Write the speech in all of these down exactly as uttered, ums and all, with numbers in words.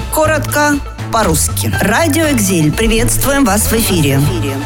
Коротко по-русски. Радио «Экзиль». Приветствуем вас в эфире.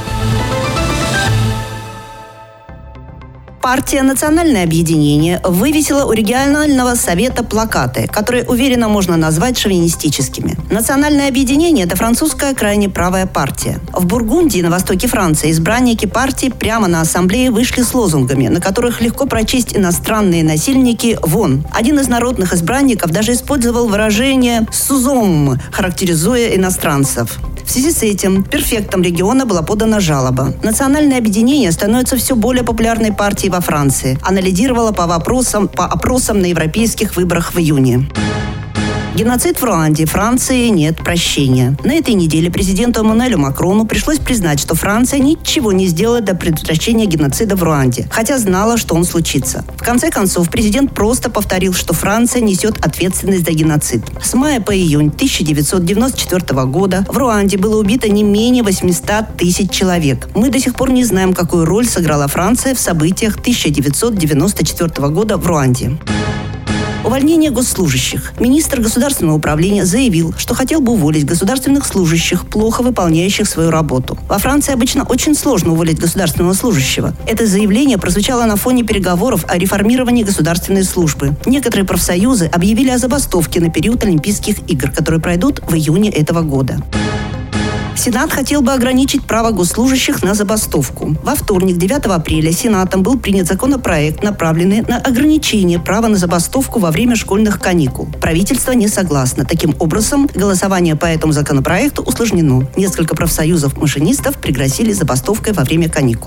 Партия «Национальное объединение» вывесила у регионального совета плакаты, которые уверенно можно назвать шовинистическими. «Национальное объединение» – это французская крайне правая партия. В Бургундии, на востоке Франции, избранники партии прямо на ассамблее вышли с лозунгами, на которых легко прочесть «иностранные насильники вон». Один из народных избранников даже использовал выражение «сузом», характеризуя иностранцев. В связи с этим префектом региона была подана жалоба. Национальное объединение становится все более популярной партией во Франции. Она лидировала по вопросам, по опросам на европейских выборах в июне. Геноцид в Руанде. Франции нет прощения. На этой неделе президенту Эммануэлю Макрону пришлось признать, что Франция ничего не сделала для предотвращения геноцида в Руанде, хотя знала, что он случится. В конце концов, президент просто повторил, что Франция несет ответственность за геноцид. С мая по июнь тысяча девятьсот девяносто четвёртого года в Руанде было убито не менее восемьсот тысяч человек. Мы до сих пор не знаем, какую роль сыграла Франция в событиях тысяча девятьсот девяносто четвёртого года в Руанде. Увольнение госслужащих. Министр государственного управления заявил, что хотел бы уволить государственных служащих, плохо выполняющих свою работу. Во Франции обычно очень сложно уволить государственного служащего. Это заявление прозвучало на фоне переговоров о реформировании государственной службы. Некоторые профсоюзы объявили о забастовке на период Олимпийских игр, которые пройдут в июне этого года. Сенат хотел бы ограничить право госслужащих на забастовку. Во вторник, девятого апреля, Сенатом был принят законопроект, направленный на ограничение права на забастовку во время школьных каникул. Правительство не согласно. Таким образом, голосование по этому законопроекту усложнено. Несколько профсоюзов машинистов пригрозили забастовкой во время каникул.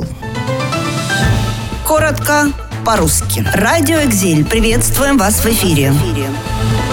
Коротко по-русски. Радио «Экзиль». Приветствуем вас в эфире.